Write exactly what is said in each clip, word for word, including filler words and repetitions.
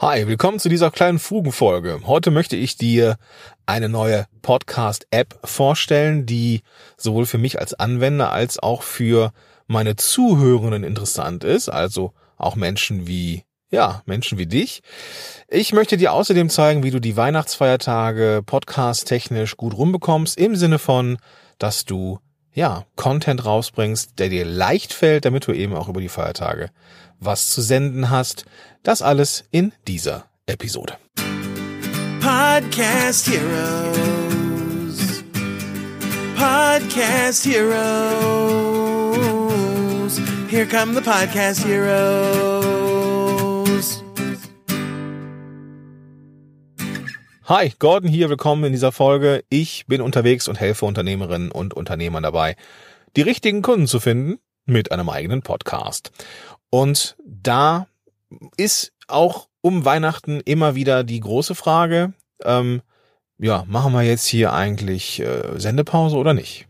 Hi, willkommen zu dieser kleinen Fugenfolge. Heute möchte ich dir eine neue Podcast-App vorstellen, die sowohl für mich als Anwender als auch für meine Zuhörenden interessant ist, also auch Menschen wie, ja, Menschen wie dich. Ich möchte dir außerdem zeigen, wie du die Weihnachtsfeiertage podcast-technisch gut rumbekommst, im Sinne von, dass du, ja, Content rausbringst, der dir leicht fällt, damit du eben auch über die Feiertage was zu senden hast. Das alles in dieser Episode. Podcast Heroes. Podcast Heroes. Here come the Podcast Heroes. Hi, Gordon hier, willkommen in dieser Folge. Ich bin unterwegs und helfe Unternehmerinnen und Unternehmern dabei, die richtigen Kunden zu finden mit einem eigenen Podcast. Und da ist auch um Weihnachten immer wieder die große Frage, ähm, ja, machen wir jetzt hier eigentlich äh, Sendepause oder nicht?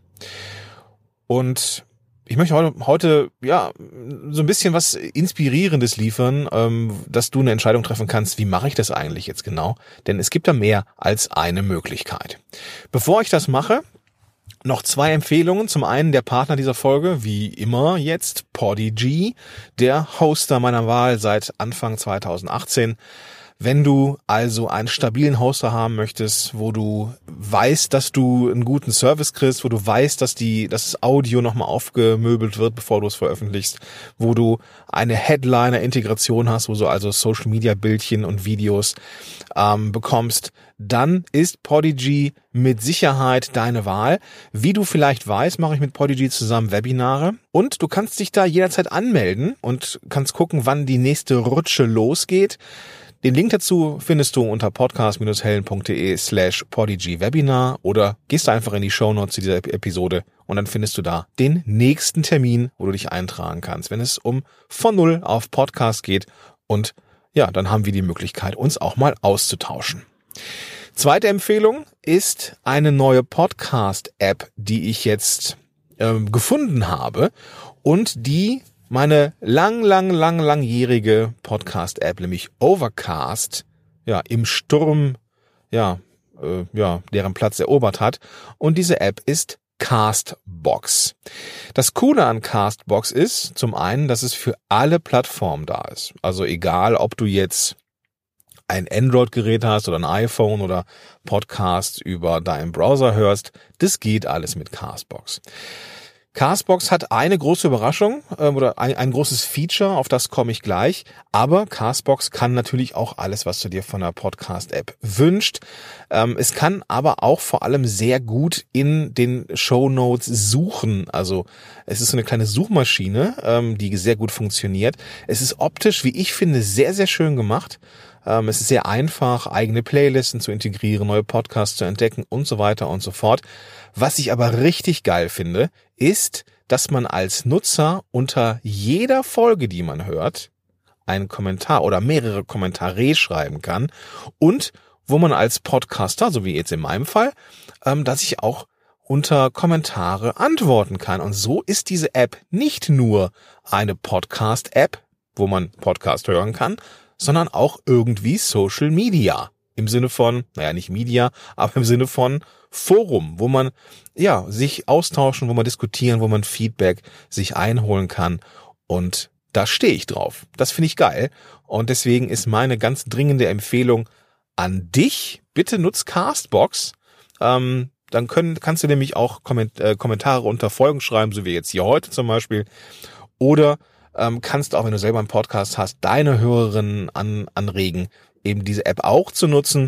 Und ich möchte heute, heute ja so ein bisschen was Inspirierendes liefern, ähm, dass du eine Entscheidung treffen kannst, wie mache ich das eigentlich jetzt genau? Denn es gibt da mehr als eine Möglichkeit. Bevor ich das mache, noch zwei Empfehlungen. Zum einen der Partner dieser Folge, wie immer jetzt, Podigy, der Hoster meiner Wahl seit Anfang zwanzig achtzehn. Wenn du also einen stabilen Hoster haben möchtest, wo du weißt, dass du einen guten Service kriegst, wo du weißt, dass die, dass das Audio nochmal aufgemöbelt wird, bevor du es veröffentlichst, wo du eine Headliner-Integration hast, wo du also Social-Media-Bildchen und Videos ähm, bekommst, dann ist Podigy mit Sicherheit deine Wahl. Wie du vielleicht weißt, mache ich mit Podigy zusammen Webinare und du kannst dich da jederzeit anmelden und kannst gucken, wann die nächste Rutsche losgeht. Den Link dazu findest du unter podcast-helden.de slash Podigy Webinar oder gehst einfach in die Shownotes zu dieser Episode und dann findest du da den nächsten Termin, wo du dich eintragen kannst, wenn es um von Null auf Podcast geht. Und ja, dann haben wir die Möglichkeit, uns auch mal auszutauschen. Zweite Empfehlung ist eine neue Podcast-App, die ich jetzt ähm, gefunden habe und die meine lang, lang, lang, langjährige Podcast-App, nämlich Overcast, ja, im Sturm, ja, äh, ja, deren Platz erobert hat. Und diese App ist Castbox. Das Coole an Castbox ist zum einen, dass es für alle Plattformen da ist. Also egal, ob du jetzt ein Android-Gerät hast oder ein iPhone oder Podcast über deinen Browser hörst, das geht alles mit Castbox. Castbox hat eine große Überraschung äh, oder ein, ein großes Feature, auf das komme ich gleich. Aber Castbox kann natürlich auch alles, was du dir von einer Podcast-App wünscht. Ähm, es kann aber auch vor allem sehr gut in den Shownotes suchen. Also es ist so eine kleine Suchmaschine, ähm, die sehr gut funktioniert. Es ist optisch, wie ich finde, sehr, sehr schön gemacht. Ähm, es ist sehr einfach, eigene Playlisten zu integrieren, neue Podcasts zu entdecken und so weiter und so fort. Was ich aber richtig geil finde, ist, dass man als Nutzer unter jeder Folge, die man hört, einen Kommentar oder mehrere Kommentare schreiben kann und wo man als Podcaster, so wie jetzt in meinem Fall, ähm, dass ich auch unter Kommentare antworten kann. Und so ist diese App nicht nur eine Podcast-App, wo man Podcast hören kann, sondern auch irgendwie Social Media. Im Sinne von, naja, nicht Media, aber im Sinne von Forum, wo man ja sich austauschen, wo man diskutieren, wo man Feedback sich einholen kann. Und da stehe ich drauf. Das finde ich geil. Und deswegen ist meine ganz dringende Empfehlung an dich, bitte nutz Castbox. Ähm, dann können, kannst du nämlich auch Komment- äh, Kommentare unter Folgen schreiben, so wie jetzt hier heute zum Beispiel. Oder ähm, kannst du auch, wenn du selber einen Podcast hast, deine Hörerinnen an, anregen, eben diese App auch zu nutzen,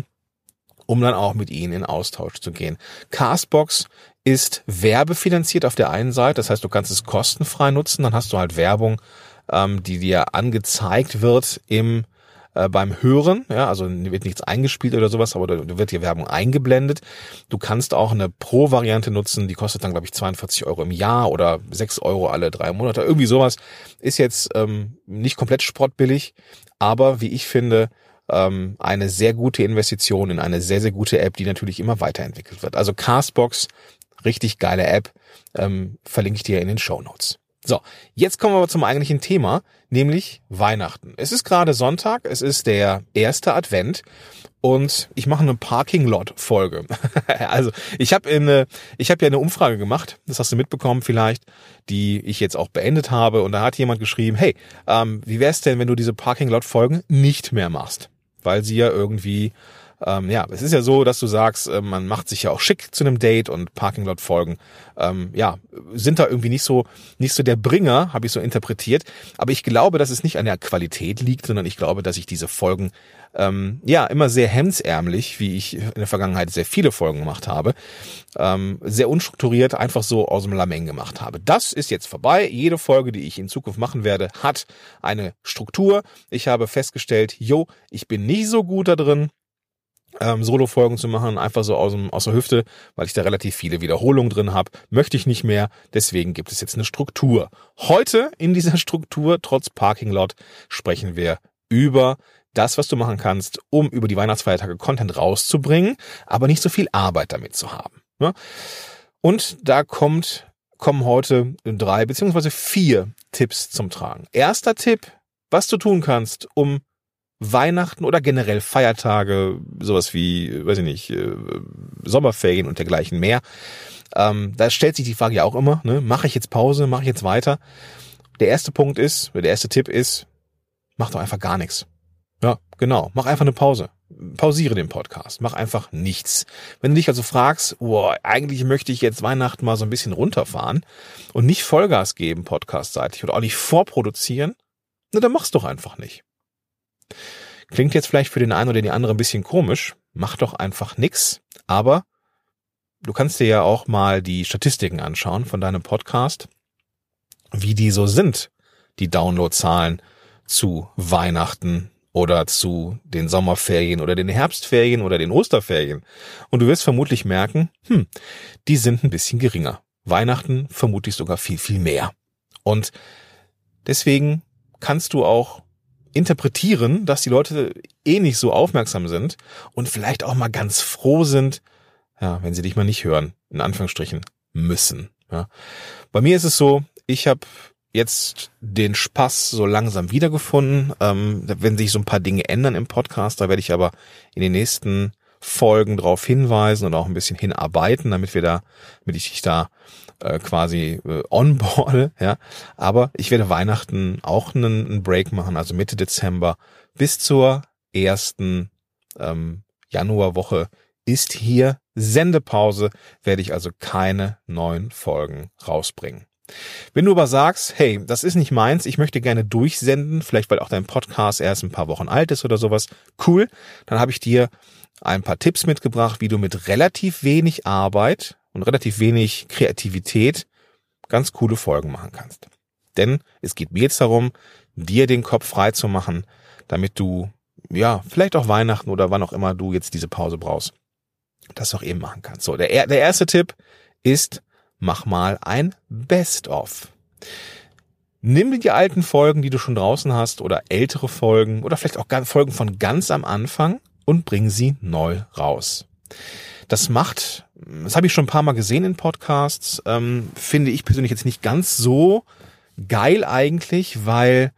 um dann auch mit ihnen in Austausch zu gehen. Castbox ist werbefinanziert auf der einen Seite, das heißt, du kannst es kostenfrei nutzen, dann hast du halt Werbung, ähm, die dir angezeigt wird im äh, beim Hören, ja, also wird nichts eingespielt oder sowas, aber da wird dir Werbung eingeblendet. Du kannst auch eine Pro-Variante nutzen, die kostet dann, glaube ich, zweiundvierzig Euro im Jahr oder sechs Euro alle drei Monate, irgendwie sowas. Ist jetzt ähm, nicht komplett spottbillig, aber wie ich finde, ähm, eine sehr gute Investition in eine sehr, sehr gute App, die natürlich immer weiterentwickelt wird. Also Castbox, richtig geile App, ähm, verlinke ich dir in den Shownotes. So, jetzt kommen wir aber zum eigentlichen Thema, nämlich Weihnachten. Es ist gerade Sonntag, es ist der erste Advent und ich mache eine Parking-Lot-Folge. Also ich habe eine, ich habe ja eine Umfrage gemacht, das hast du mitbekommen vielleicht, die ich jetzt auch beendet habe und da hat jemand geschrieben, hey, ähm, wie wär's denn, wenn du diese Parking-Lot-Folgen nicht mehr machst? Weil sie ja irgendwie Ähm, ja, es ist ja so, dass du sagst, äh, man macht sich ja auch schick zu einem Date und Parking-Lot-Folgen, ähm, ja, sind da irgendwie nicht so, nicht so der Bringer, habe ich so interpretiert. Aber ich glaube, dass es nicht an der Qualität liegt, sondern ich glaube, dass ich diese Folgen, ähm, ja, immer sehr hemdsärmlich, wie ich in der Vergangenheit sehr viele Folgen gemacht habe, ähm, sehr unstrukturiert einfach so aus dem Lameng gemacht habe. Das ist jetzt vorbei. Jede Folge, die ich in Zukunft machen werde, hat eine Struktur. Ich habe festgestellt, jo, ich bin nicht so gut da drin, Ähm, Solo-Folgen zu machen, einfach so aus, dem, aus der Hüfte, weil ich da relativ viele Wiederholungen drin habe, möchte ich nicht mehr, deswegen gibt es jetzt eine Struktur. Heute in dieser Struktur, trotz Parking-Lot, sprechen wir über das, was du machen kannst, um über die Weihnachtsfeiertage Content rauszubringen, aber nicht so viel Arbeit damit zu haben. Ne? Und da kommt, kommen heute drei beziehungsweise vier Tipps zum Tragen. Erster Tipp, was du tun kannst, um Weihnachten oder generell Feiertage, sowas wie, weiß ich nicht, äh, Sommerferien und dergleichen mehr. Ähm, da stellt sich die Frage ja auch immer, ne? Mache ich jetzt Pause, mache ich jetzt weiter? Der erste Punkt ist, der erste Tipp ist, mach doch einfach gar nichts. Ja, genau, mach einfach eine Pause. Pausiere den Podcast, mach einfach nichts. Wenn du dich also fragst, oh, eigentlich möchte ich jetzt Weihnachten mal so ein bisschen runterfahren und nicht Vollgas geben podcastseitig oder auch nicht vorproduzieren, na, dann mach's doch einfach nicht. Klingt jetzt vielleicht für den einen oder die andere ein bisschen komisch, mach doch einfach nix, aber du kannst dir ja auch mal die Statistiken anschauen von deinem Podcast, wie die so sind, die Downloadzahlen zu Weihnachten oder zu den Sommerferien oder den Herbstferien oder den Osterferien. Und du wirst vermutlich merken, hm, die sind ein bisschen geringer. Weihnachten vermutlich sogar viel, viel mehr. Und deswegen kannst du auch interpretieren, dass die Leute eh nicht so aufmerksam sind und vielleicht auch mal ganz froh sind, ja, wenn sie dich mal nicht hören, in Anführungsstrichen, müssen. Ja. Bei mir ist es so, ich habe jetzt den Spaß so langsam wiedergefunden, ähm, wenn sich so ein paar Dinge ändern im Podcast, da werde ich aber in den nächsten Folgen darauf hinweisen und auch ein bisschen hinarbeiten, damit wir da, damit ich dich da äh, quasi äh, onboarde, ja. Aber ich werde Weihnachten auch einen, einen Break machen, also Mitte Dezember bis zur ersten ähm, Januarwoche ist hier Sendepause, werde ich also keine neuen Folgen rausbringen. Wenn du aber sagst, hey, das ist nicht meins, ich möchte gerne durchsenden, vielleicht weil auch dein Podcast erst ein paar Wochen alt ist oder sowas, cool, dann habe ich dir ein paar Tipps mitgebracht, wie du mit relativ wenig Arbeit und relativ wenig Kreativität ganz coole Folgen machen kannst. Denn es geht mir jetzt darum, dir den Kopf frei zu machen, damit du, ja, vielleicht auch Weihnachten oder wann auch immer du jetzt diese Pause brauchst, das auch eben machen kannst. So, der, der erste Tipp ist, mach mal ein Best-of. Nimm dir die alten Folgen, die du schon draußen hast, oder ältere Folgen, oder vielleicht auch Folgen von ganz am Anfang und bring sie neu raus. Das macht, das habe ich schon ein paar Mal gesehen in Podcasts, ähm, finde ich persönlich jetzt nicht ganz so geil eigentlich, weil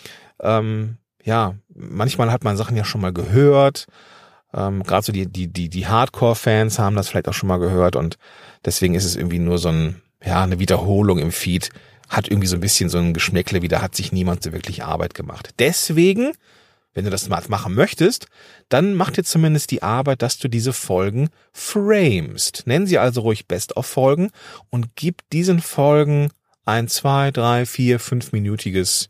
ähm, ja, manchmal hat man Sachen ja schon mal gehört, ähm, gerade so die die die die Hardcore-Fans haben das vielleicht auch schon mal gehört und deswegen ist es irgendwie nur so ein, ja, eine Wiederholung im Feed, hat irgendwie so ein bisschen so ein Geschmäckle, wie da hat sich niemand so wirklich Arbeit gemacht. Deswegen, wenn du das mal machen möchtest, dann mach dir zumindest die Arbeit, dass du diese Folgen framest. Nenn sie also ruhig Best-of-Folgen und gib diesen Folgen ein zwei, drei, vier, fünfminütiges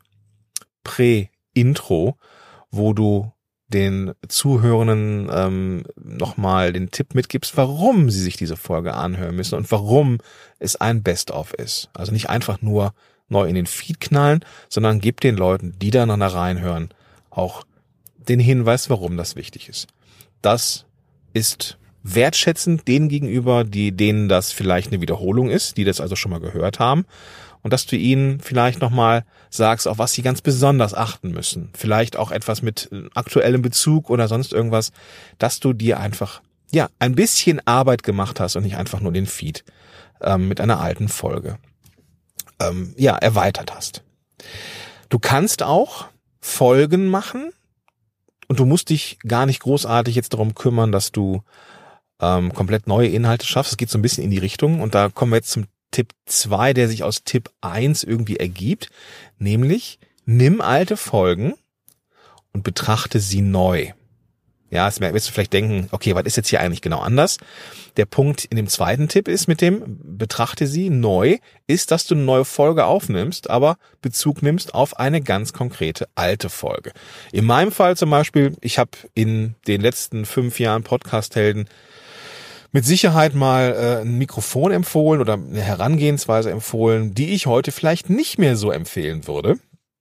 Prä-Intro, wo du den Zuhörenden ähm, nochmal den Tipp mitgibst, warum sie sich diese Folge anhören müssen und warum es ein Best-of ist. Also nicht einfach nur neu in den Feed knallen, sondern gib den Leuten, die da nach reinhören, auch den Hinweis, warum das wichtig ist. Das ist wertschätzend denen gegenüber, die denen das vielleicht eine Wiederholung ist, die das also schon mal gehört haben. Und dass du ihnen vielleicht nochmal sagst, auf was sie ganz besonders achten müssen. Vielleicht auch etwas mit aktuellem Bezug oder sonst irgendwas, dass du dir einfach, ja, ein bisschen Arbeit gemacht hast und nicht einfach nur den Feed ähm, mit einer alten Folge ähm, ja, erweitert hast. Du kannst auch Folgen machen und du musst dich gar nicht großartig jetzt darum kümmern, dass du ähm, komplett neue Inhalte schaffst. Es geht so ein bisschen in die Richtung und da kommen wir jetzt zum Tipp zwei, der sich aus Tipp eins irgendwie ergibt, nämlich nimm alte Folgen und betrachte sie neu. Ja, jetzt wirst du vielleicht denken, okay, was ist jetzt hier eigentlich genau anders? Der Punkt in dem zweiten Tipp ist mit dem betrachte sie neu, ist, dass du eine neue Folge aufnimmst, aber Bezug nimmst auf eine ganz konkrete alte Folge. In meinem Fall zum Beispiel, ich habe in den letzten fünf Jahren Podcast-Helden mit Sicherheit mal äh, ein Mikrofon empfohlen oder eine Herangehensweise empfohlen, die ich heute vielleicht nicht mehr so empfehlen würde.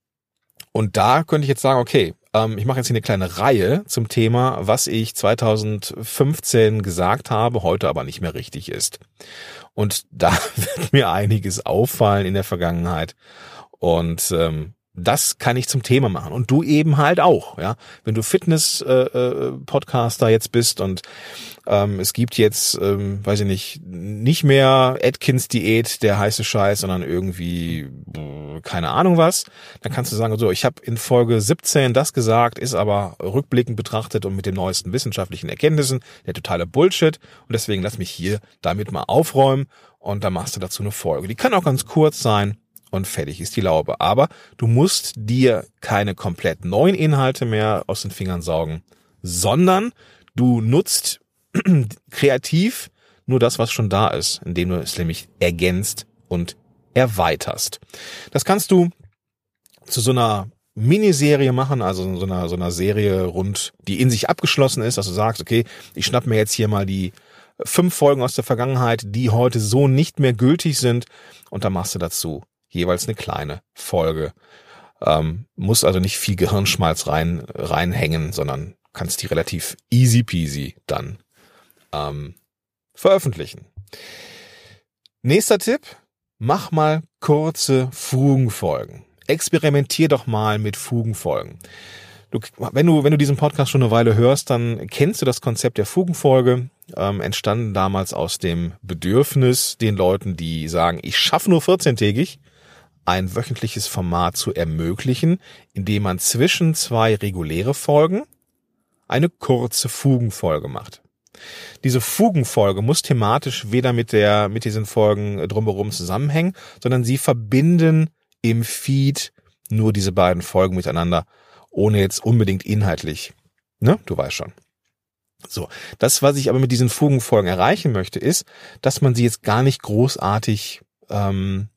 Und da könnte ich jetzt sagen, okay, ähm, ich mache jetzt hier eine kleine Reihe zum Thema, was ich zweitausendfünfzehn gesagt habe, heute aber nicht mehr richtig ist. Und da wird mir einiges auffallen in der Vergangenheit. Und ähm, das kann ich zum Thema machen. Und du eben halt auch, ja. Wenn du Fitness-Podcaster äh, jetzt bist und ähm, es gibt jetzt, ähm, weiß ich nicht, nicht mehr Atkins-Diät, der heiße Scheiß, sondern irgendwie, keine Ahnung was, dann kannst du sagen, so, ich habe in Folge siebzehn das gesagt, ist aber rückblickend betrachtet und mit den neuesten wissenschaftlichen Erkenntnissen der totale Bullshit. Und deswegen lass mich hier damit mal aufräumen und dann machst du dazu eine Folge. Die kann auch ganz kurz sein. Und fertig ist die Laube. Aber du musst dir keine komplett neuen Inhalte mehr aus den Fingern saugen, sondern du nutzt kreativ nur das, was schon da ist, indem du es nämlich ergänzt und erweiterst. Das kannst du zu so einer Miniserie machen, also so einer, so einer Serie rund, die in sich abgeschlossen ist, dass du sagst, okay, ich schnapp mir jetzt hier mal die fünf Folgen aus der Vergangenheit, die heute so nicht mehr gültig sind, und dann machst du dazu jeweils eine kleine Folge. Ähm, muss also nicht viel Gehirnschmalz rein reinhängen, sondern kannst die relativ easy peasy dann ähm, veröffentlichen. Nächster Tipp, mach mal kurze Fugenfolgen. Experimentier doch mal mit Fugenfolgen. Du, wenn du, wenn du diesen Podcast schon eine Weile hörst, dann kennst du das Konzept der Fugenfolge, ähm, entstanden damals aus dem Bedürfnis, den Leuten, die sagen, ich schaffe nur vierzehntägig, ein wöchentliches Format zu ermöglichen, indem man zwischen zwei reguläre Folgen eine kurze Fugenfolge macht. Diese Fugenfolge muss thematisch weder mit der, mit diesen Folgen drumherum zusammenhängen, sondern sie verbinden im Feed nur diese beiden Folgen miteinander, ohne jetzt unbedingt inhaltlich, ne, du weißt schon. So, das, was ich aber mit diesen Fugenfolgen erreichen möchte, ist, dass man sie jetzt gar nicht großartig ähm,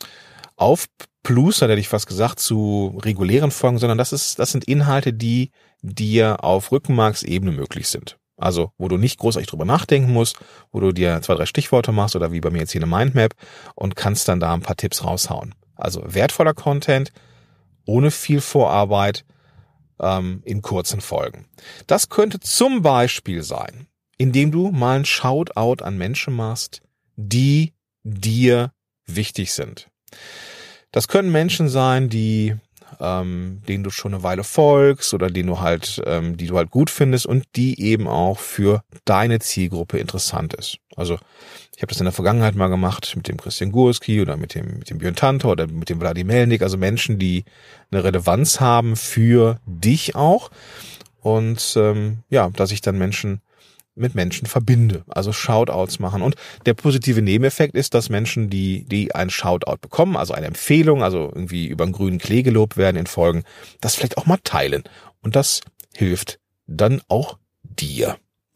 aufplustert, hätte ich fast gesagt, zu regulären Folgen, sondern das ist, das sind Inhalte, die dir auf Rückenmarksebene möglich sind. Also, wo du nicht großartig drüber nachdenken musst, wo du dir zwei, drei Stichworte machst oder wie bei mir jetzt hier eine Mindmap und kannst dann da ein paar Tipps raushauen. Also wertvoller Content, ohne viel Vorarbeit, ähm, in kurzen Folgen. Das könnte zum Beispiel sein, indem du mal ein Shoutout an Menschen machst, die dir wichtig sind. Das können Menschen sein, die ähm, denen du schon eine Weile folgst oder denen du halt, ähm, die du halt gut findest und die eben auch für deine Zielgruppe interessant ist. Also ich habe das in der Vergangenheit mal gemacht mit dem Christian Gurski oder mit dem mit dem Björn Tantor oder mit dem Wladimir Melnik, also Menschen, die eine Relevanz haben für dich auch und ähm, ja, dass ich dann Menschen mit Menschen verbinde, also Shoutouts machen. Und der positive Nebeneffekt ist, dass Menschen, die die einen Shoutout bekommen, also eine Empfehlung, also irgendwie über einen grünen Klee gelobt werden in Folgen, das vielleicht auch mal teilen. Und das hilft dann auch dir.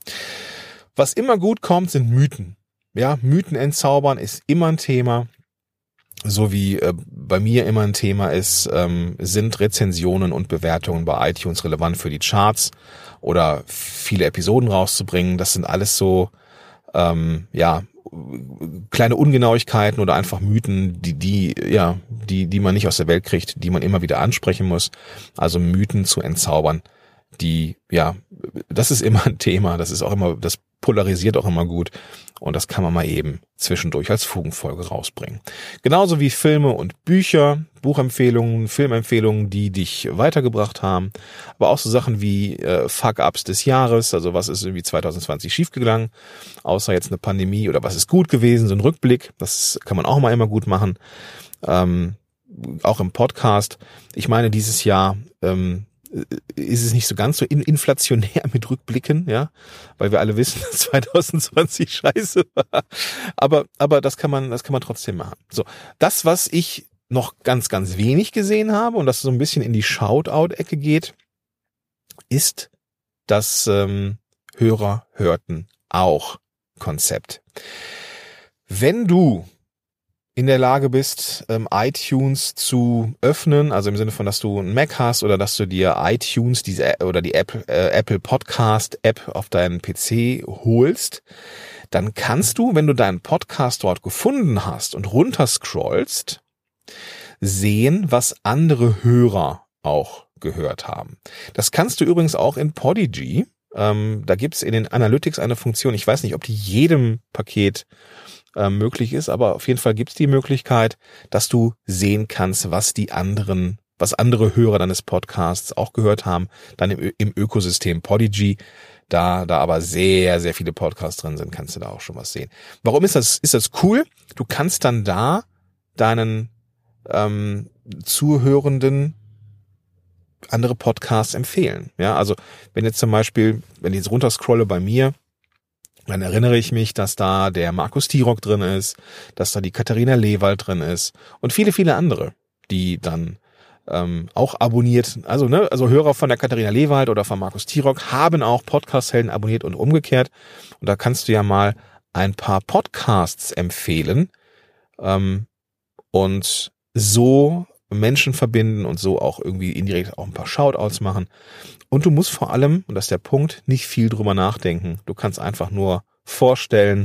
Was immer gut kommt, sind Mythen. Ja, Mythen entzaubern ist immer ein Thema. So wie äh, bei mir immer ein Thema ist, ähm, sind Rezensionen und Bewertungen bei iTunes relevant für die Charts oder viele Episoden rauszubringen. Das sind alles so, ähm, ja, kleine Ungenauigkeiten oder einfach Mythen, die, die, ja, die, die man nicht aus der Welt kriegt, die man immer wieder ansprechen muss. Also Mythen zu entzaubern, die, ja, das ist immer ein Thema. Das ist auch immer, das polarisiert auch immer gut. Und das kann man mal eben zwischendurch als Fugenfolge rausbringen. Genauso wie Filme und Bücher, Buchempfehlungen, Filmempfehlungen, die dich weitergebracht haben. Aber auch so Sachen wie äh, Fuck-Ups des Jahres, also was ist irgendwie zwanzig zwanzig schiefgegangen, außer jetzt eine Pandemie, oder was ist gut gewesen, so ein Rückblick, das kann man auch mal immer gut machen. ähm, auch im Podcast. Ich meine, dieses Jahr ähm, ist es nicht so ganz so inflationär mit Rückblicken, ja, weil wir alle wissen, dass zwanzig zwanzig scheiße war. Aber, aber das kann man, das kann man trotzdem machen. So, das, was ich noch ganz, ganz wenig gesehen habe und das so ein bisschen in die Shoutout-Ecke geht, ist das ähm, Hörer hörten auch Konzept. Wenn du in der Lage bist, ähm, iTunes zu öffnen, also im Sinne von, dass du einen Mac hast oder dass du dir iTunes diese oder die Apple, äh, Apple Podcast App auf deinen P C holst, dann kannst du, wenn du deinen Podcast dort gefunden hast und runterscrollst, sehen, was andere Hörer auch gehört haben. Das kannst du übrigens auch in Podigy. Ähm, da gibt's in den Analytics eine Funktion, ich weiß nicht, ob die jedem Paket äh, möglich ist, aber auf jeden Fall gibt's die Möglichkeit, dass du sehen kannst, was die anderen, was andere Hörer deines Podcasts auch gehört haben, dann im, im Ökosystem Podigy. Da, da aber sehr, sehr viele Podcasts drin sind, kannst du da auch schon was sehen. Warum ist das, ist das cool? Du kannst dann da deinen ähm, Zuhörenden andere Podcasts empfehlen. Ja, also wenn jetzt zum Beispiel, wenn ich jetzt runterscrolle bei mir, dann erinnere ich mich, dass da der Markus Tirock drin ist, dass da die Katharina Lewald drin ist und viele, viele andere, die dann ähm, auch abonniert, also ne, also Hörer von der Katharina Lewald oder von Markus Tirock haben auch Podcast-Helden abonniert und umgekehrt. Und da kannst du ja mal ein paar Podcasts empfehlen ähm, und so Menschen verbinden und so auch irgendwie indirekt auch ein paar Shoutouts machen. Und du musst vor allem, und das ist der Punkt, nicht viel drüber nachdenken. Du kannst einfach nur vorstellen,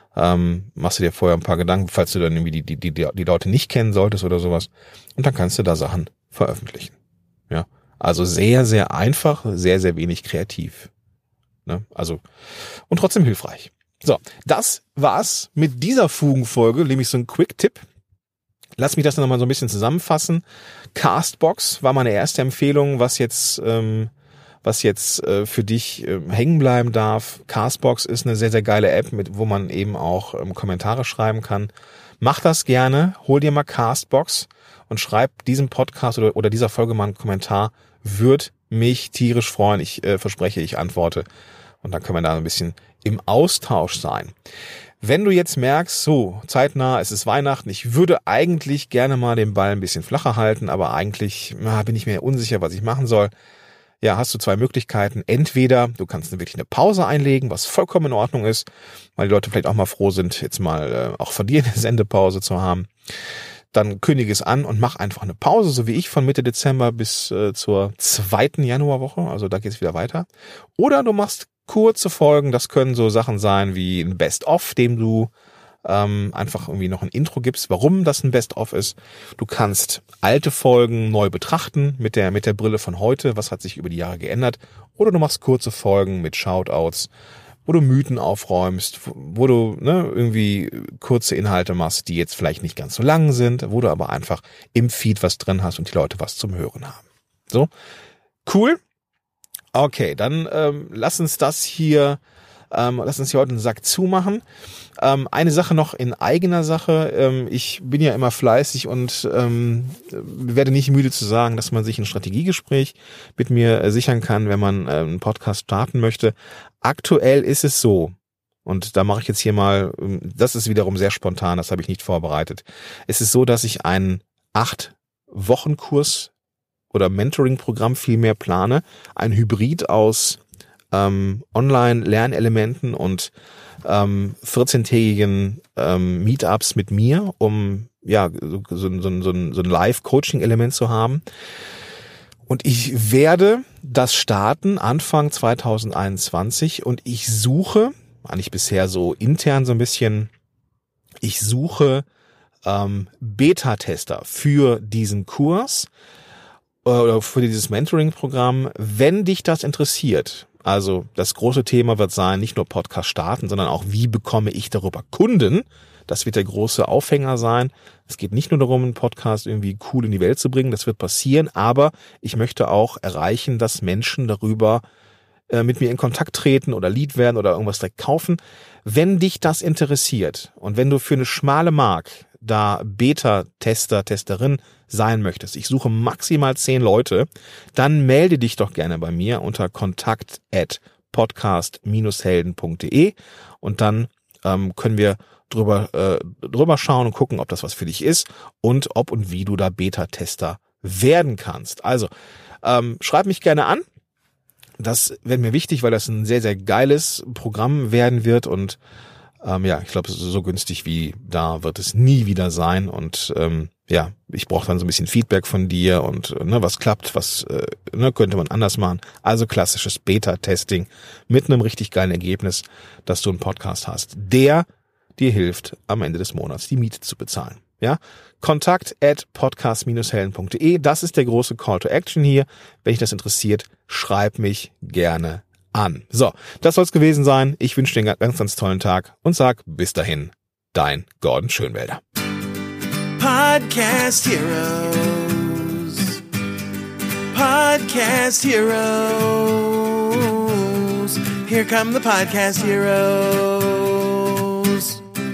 ähm, machst du dir vorher ein paar Gedanken, falls du dann irgendwie die, die, die, die Leute nicht kennen solltest oder sowas. Und dann kannst du da Sachen veröffentlichen. Ja, also sehr, sehr einfach, sehr, sehr wenig kreativ. Ne? Also, und trotzdem hilfreich. So, das war's mit dieser Fugenfolge, nämlich so ein Quick-Tipp. Lass mich das nochmal so ein bisschen zusammenfassen. Castbox war meine erste Empfehlung, was jetzt ähm, was jetzt äh, für dich äh, hängen bleiben darf. Castbox ist eine sehr, sehr geile App, mit wo man eben auch ähm, Kommentare schreiben kann. Mach das gerne, hol dir mal Castbox und schreib diesem Podcast oder, oder dieser Folge mal einen Kommentar. Würde mich tierisch freuen. Ich äh, verspreche, ich antworte. Und dann können wir da ein bisschen im Austausch sein. Wenn du jetzt merkst, so zeitnah, es ist Weihnachten, ich würde eigentlich gerne mal den Ball ein bisschen flacher halten, aber eigentlich na, bin ich mir unsicher, was ich machen soll. Ja, hast du zwei Möglichkeiten. Entweder du kannst wirklich eine Pause einlegen, was vollkommen in Ordnung ist, weil die Leute vielleicht auch mal froh sind, jetzt mal äh, auch von dir eine Sendepause zu haben. Dann kündige es an und mach einfach eine Pause, so wie ich, von Mitte Dezember bis äh, zur zweiten Januarwoche. Also da geht's wieder weiter. Oder du machst kurze Folgen, das können so Sachen sein wie ein Best-of, dem du ähm, einfach irgendwie noch ein Intro gibst, warum das ein Best-of ist. Du kannst alte Folgen neu betrachten mit der mit der Brille von heute, was hat sich über die Jahre geändert. Oder du machst kurze Folgen mit Shoutouts, wo du Mythen aufräumst, wo du ne, irgendwie kurze Inhalte machst, die jetzt vielleicht nicht ganz so lang sind, wo du aber einfach im Feed was drin hast und die Leute was zum Hören haben. So, cool. Okay, dann ähm, lass uns das hier, ähm, lass uns hier heute einen Sack zumachen. Ähm, eine Sache noch in eigener Sache. Ähm, ich bin ja immer fleißig und ähm, werde nicht müde zu sagen, dass man sich ein Strategiegespräch mit mir äh, sichern kann, wenn man äh, einen Podcast starten möchte. Aktuell ist es so, und da mache ich jetzt hier mal, das ist wiederum sehr spontan, das habe ich nicht vorbereitet. Es ist so, dass ich einen acht Wochen Kurs oder Mentoring-Programm vielmehr plane, ein Hybrid aus ähm, Online-Lernelementen und ähm, vierzehntägigen ähm, Meetups mit mir, um ja so, so, so, so ein, so ein Live-Coaching-Element zu haben. Und ich werde das starten Anfang zwanzig einundzwanzig und ich suche, eigentlich bisher so intern so ein bisschen, ich suche ähm, Beta-Tester für diesen Kurs oder für dieses Mentoring-Programm. Wenn dich das interessiert, also das große Thema wird sein, nicht nur Podcast starten, sondern auch, wie bekomme ich darüber Kunden? Das wird der große Aufhänger sein. Es geht nicht nur darum, einen Podcast irgendwie cool in die Welt zu bringen, das wird passieren, aber ich möchte auch erreichen, dass Menschen darüber äh, mit mir in Kontakt treten oder Lead werden oder irgendwas direkt kaufen. Wenn dich das interessiert und wenn du für eine schmale Mark da Beta-Tester, Testerin sein möchtest, ich suche maximal zehn Leute, dann melde dich doch gerne bei mir unter kontakt at podcast helden punkt de und dann ähm, können wir drüber, äh, drüber schauen und gucken, ob das was für dich ist und ob und wie du da Beta-Tester werden kannst. Also, ähm, schreib mich gerne an. Das wäre mir wichtig, weil das ein sehr, sehr geiles Programm werden wird und ähm, ja, ich glaube, so günstig wie da wird es nie wieder sein und ähm, ja, ich brauche dann so ein bisschen Feedback von dir und ne, was klappt, was äh, ne, könnte man anders machen. Also klassisches Beta-Testing mit einem richtig geilen Ergebnis, dass du einen Podcast hast, der dir hilft, am Ende des Monats die Miete zu bezahlen. Ja, kontakt at podcast helden punkt de, das ist der große Call to Action hier. Wenn dich das interessiert, schreib mich gerne an. So, das soll's gewesen sein. Ich wünsche dir einen ganz, ganz tollen Tag und sag bis dahin, dein Gordon Schönwälder. Podcast Heroes. Podcast Heroes. Here come the Podcast Heroes.